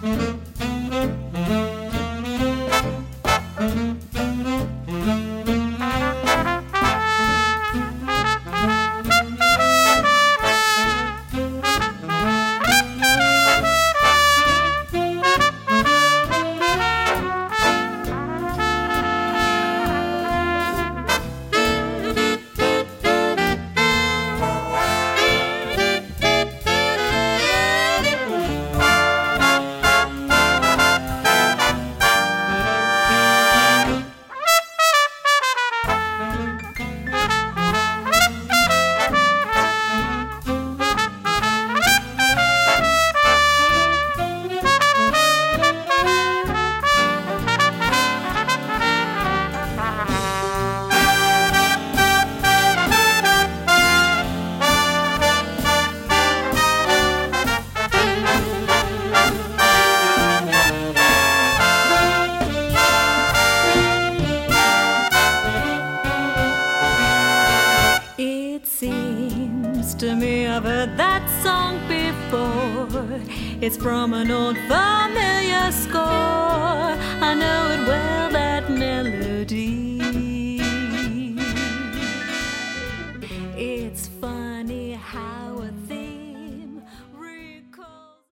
To me, I've heard that song before. It's from an old familiar score. I know it well, that melody.